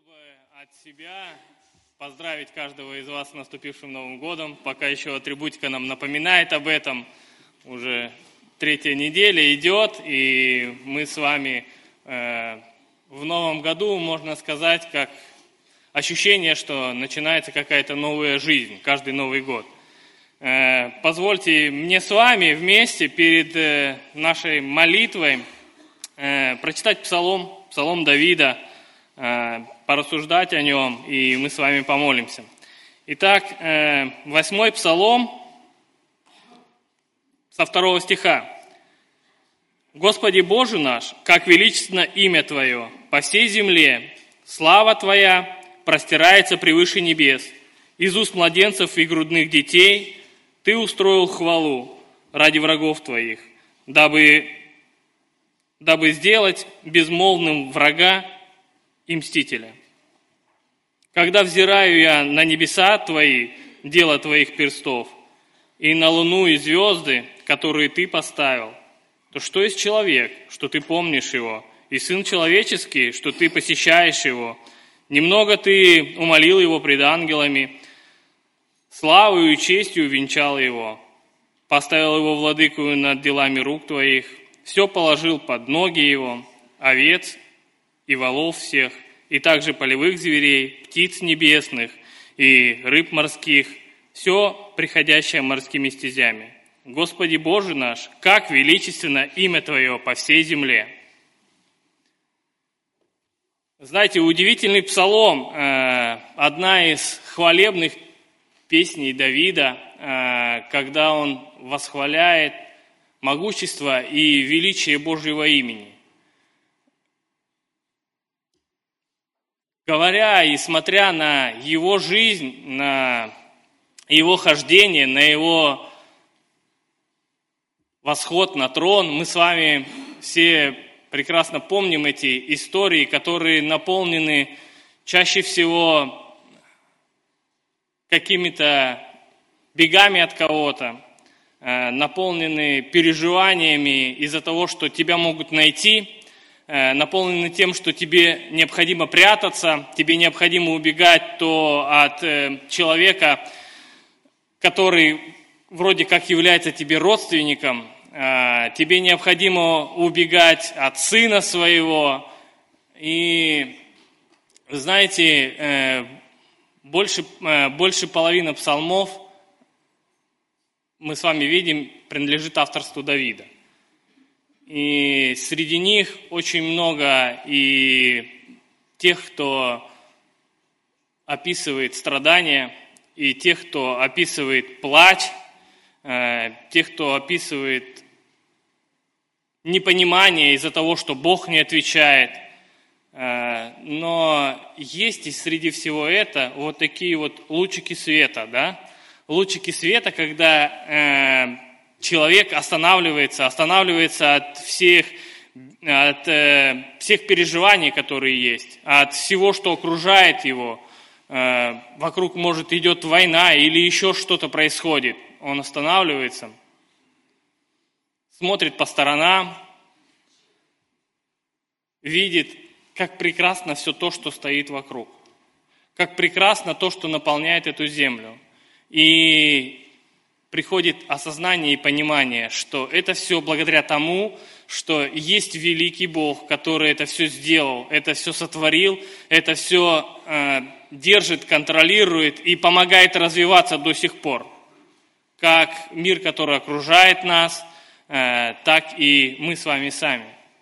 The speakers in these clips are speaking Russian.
бы от себя поздравить каждого из вас с наступившим Новым годом. Пока еще атрибутика нам напоминает об этом. Уже 3-я неделя идет, и мы с вами в Новом году, можно сказать, как ощущение, что начинается какая-то новая жизнь, каждый Новый год. Позвольте мне с вами вместе перед нашей молитвой прочитать псалом Давида, порассуждать о нем, и мы с вами помолимся. Итак, 8-й псалом, со 2 стиха. «Господи Боже наш, как величественно имя Твое по всей земле, слава Твоя простирается превыше небес, из уст младенцев и грудных детей Ты устроил хвалу ради врагов Твоих, дабы сделать безмолвным врага и мстителя. Когда взираю я на небеса Твои, дело Твоих перстов, и на луну и звезды, которые Ты поставил, то что есть человек, что Ты помнишь его, и сын человеческий, что Ты посещаешь его? Немного Ты умолил его пред ангелами, славою и честью венчал его, поставил его владыкою над делами рук Твоих, все положил под ноги его, овец и волов всех, и также полевых зверей, птиц небесных и рыб морских, все приходящее морскими стезями. Господи Боже наш, как величественно имя Твое по всей земле». Знаете, удивительный псалом, одна из хвалебных песней Давида, когда он восхваляет могущество и величие Божьего имени. Говоря и смотря на его жизнь, на его хождение, на его восход на трон, мы с вами все прекрасно помним эти истории, которые наполнены чаще всего какими-то бегами от кого-то, наполнены переживаниями из-за того, что тебя могут найти, наполнены тем, что тебе необходимо прятаться, тебе необходимо убегать то от человека, который вроде как является тебе родственником, тебе необходимо убегать от сына своего. И, знаете, больше половины псалмов, мы с вами видим, принадлежит авторству Давида. И среди них очень много и тех, кто описывает страдания, и тех, кто описывает плач, тех, кто описывает непонимание из-за того, что Бог не отвечает. Но есть и среди всего этого вот такие вот лучики света, да? Лучики света, когда человек останавливается от всех переживаний, которые есть, от всего, что окружает его. Вокруг, может, идет война или еще что-то происходит. Он останавливается, смотрит по сторонам, видит, как прекрасно все то, что стоит вокруг, как прекрасно то, что наполняет эту землю. И приходит осознание и понимание, что это все благодаря тому, что есть великий Бог, который это все сделал, это все сотворил, это все держит, контролирует и помогает развиваться до сих пор. Как мир, который окружает нас, так и мы с вами сами.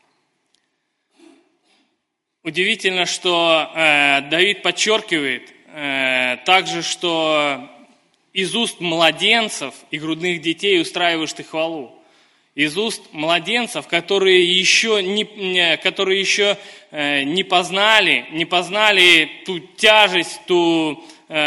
Удивительно, что Давид подчеркивает также, что из уст младенцев и грудных детей устраиваешь ты хвалу. Из уст младенцев, которые еще не познали ту тяжесть, ту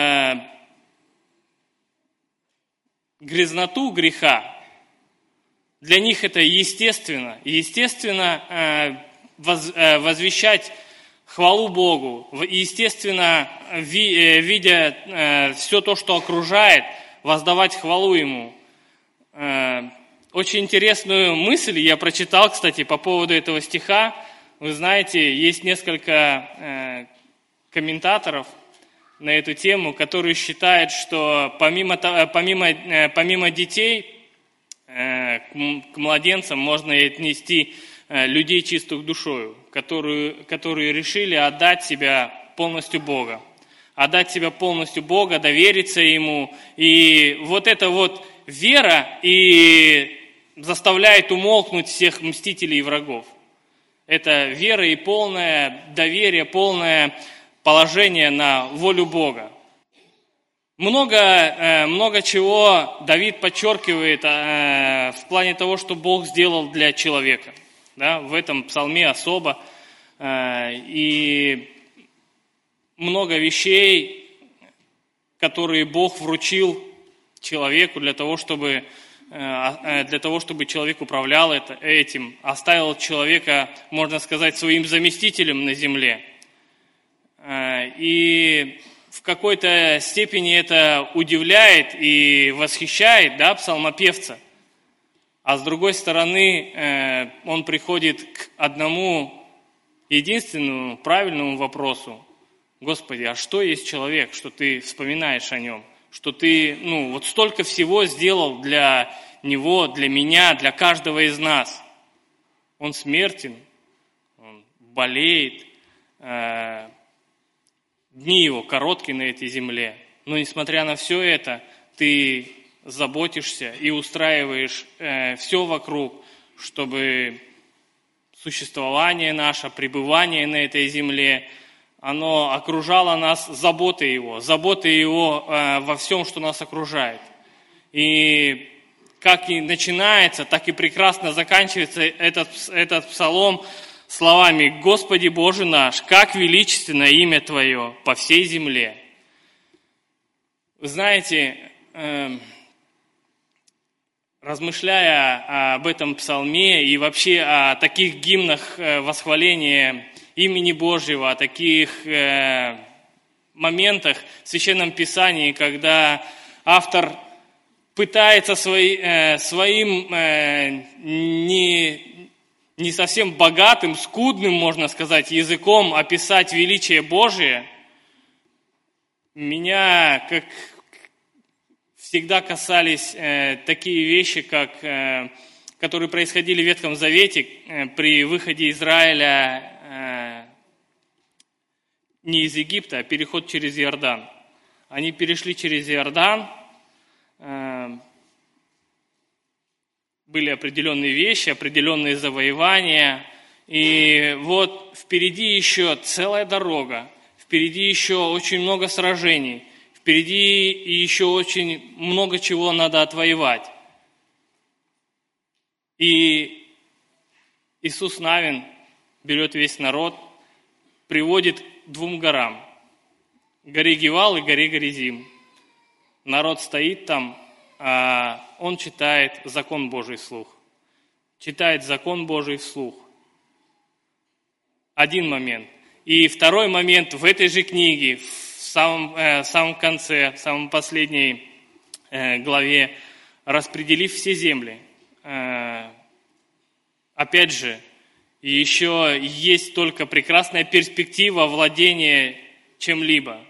грязноту греха. Для них это естественно. Естественно возвещать хвалу Богу, естественно, видя все то, что окружает, воздавать хвалу Ему. Очень интересную мысль я прочитал, кстати, по поводу этого стиха. Вы знаете, есть несколько комментаторов на эту тему, которые считают, что помимо детей к младенцам можно отнести людей чистых душою, которые решили отдать себя полностью Богу. Отдать себя полностью Богу, довериться Ему. И вот эта вот вера и заставляет умолкнуть всех мстителей и врагов. Это вера и полное доверие, полное положение на волю Бога. Много чего Давид подчеркивает в плане того, что Бог сделал для человека. Да, в этом псалме особо. И много вещей, которые Бог вручил человеку для того, чтобы человек управлял этим, оставил человека, можно сказать, своим заместителем на земле. И в какой-то степени это удивляет и восхищает, да, псалмопевца. А с другой стороны, он приходит к одному единственному правильному вопросу. Господи, а что есть человек, что ты вспоминаешь о нем? Что ты, вот столько всего сделал для него, для меня, для каждого из нас. Он смертен, он болеет, дни его короткие на этой земле. Но несмотря на все это, ты заботишься и устраиваешь все вокруг, чтобы существование наше, пребывание на этой земле, оно окружало нас заботой Его во всем, что нас окружает. И как и начинается, так и прекрасно заканчивается этот псалом словами: «Господи Боже наш, как величественно имя Твое по всей земле». Вы знаете, размышляя об этом псалме и вообще о таких гимнах восхваления имени Божьего, о таких моментах в Священном Писании, когда автор пытается своим не совсем богатым, скудным, можно сказать, языком описать величие Божие, меня, как всегда, касались такие вещи, которые происходили в Ветхом Завете при выходе Израиля не из Египта, а переход через Иордан. Они перешли через Иордан, были определенные вещи, определенные завоевания, и вот впереди еще целая дорога, впереди еще очень много сражений, впереди еще очень много чего надо отвоевать. И Иисус Навин берет весь народ, приводит к 2 горам, горе Гивал и горе Горизим. Народ стоит там, а он читает закон Божий вслух. Читает закон Божий вслух. Один момент. И второй момент в этой же книге, в самом конце, в самой последней главе, распределив все земли. Опять же, еще есть только прекрасная перспектива владения чем-либо.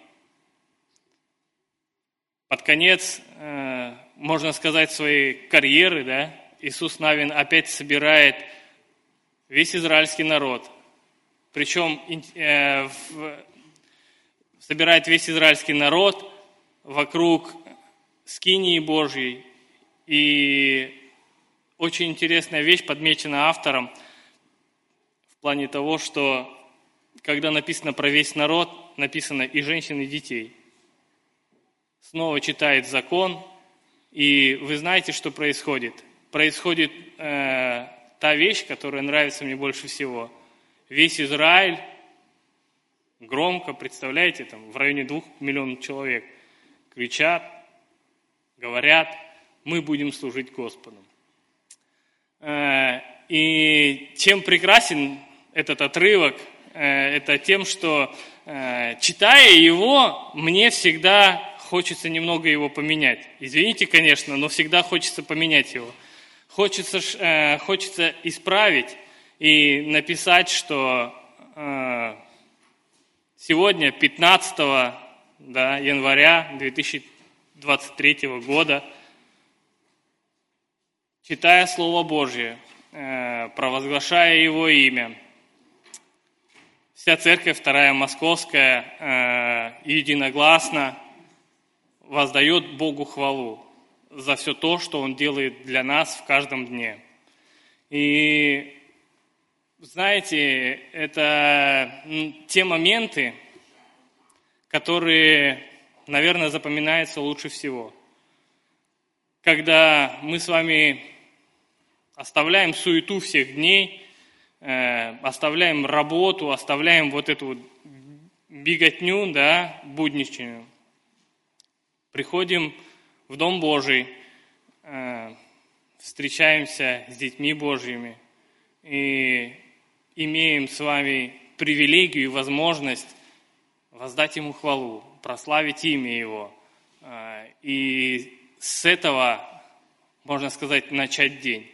Под конец, можно сказать, своей карьеры, да, Иисус Навин опять собирает весь израильский народ. Причем собирает весь израильский народ вокруг скинии Божьей. И очень интересная вещь подмечена автором в плане того, что когда написано про весь народ, написано и женщин, и детей. Снова читает закон, и вы знаете, что происходит? Происходит та вещь, которая нравится мне больше всего. Весь Израиль громко, представляете, там в районе 2 миллионов человек кричат, говорят: мы будем служить Господу. И чем прекрасен этот отрывок, это тем, что, читая его, мне всегда хочется немного его поменять. Извините, конечно, но всегда хочется поменять его. Хочется исправить и написать, что Сегодня, 15 января 2023 года, читая Слово Божье, провозглашая Его имя, вся церковь, Вторая Московская, единогласно воздает Богу хвалу за все то, что Он делает для нас в каждом дне. И знаете, это те моменты, которые, наверное, запоминаются лучше всего. Когда мы с вами оставляем суету всех дней, оставляем работу, оставляем вот эту вот беготню, будничную, приходим в Дом Божий, встречаемся с детьми Божьими и имеем с вами привилегию и возможность воздать Ему хвалу, прославить имя Его. И с этого, можно сказать, начать день.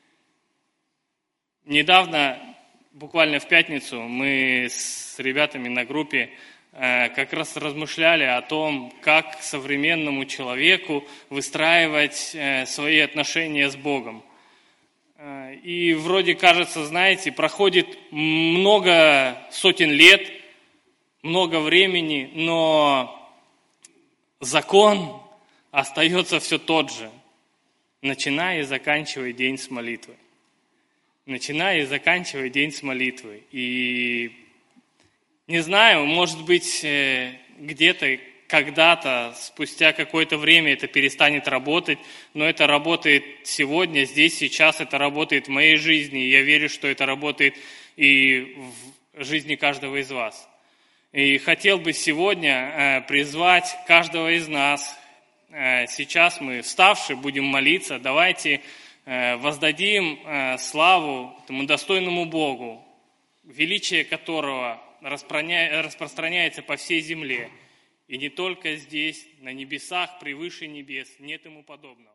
Недавно, буквально в пятницу, мы с ребятами на группе как раз размышляли о том, как современному человеку выстраивать свои отношения с Богом. И вроде кажется, знаете, проходит много сотен лет, много времени, но закон остается все тот же, начиная и заканчивая день с молитвы. Начиная и заканчивая день с молитвы. И не знаю, может быть, где-то, когда-то, спустя какое-то время это перестанет работать, но это работает сегодня, здесь, сейчас, это работает в моей жизни, и я верю, что это работает и в жизни каждого из вас. И хотел бы сегодня призвать каждого из нас, сейчас мы, вставшие, будем молиться, давайте воздадим славу этому достойному Богу, величие которого распространяется по всей земле. И не только здесь, на небесах, превыше небес, нет ему подобного.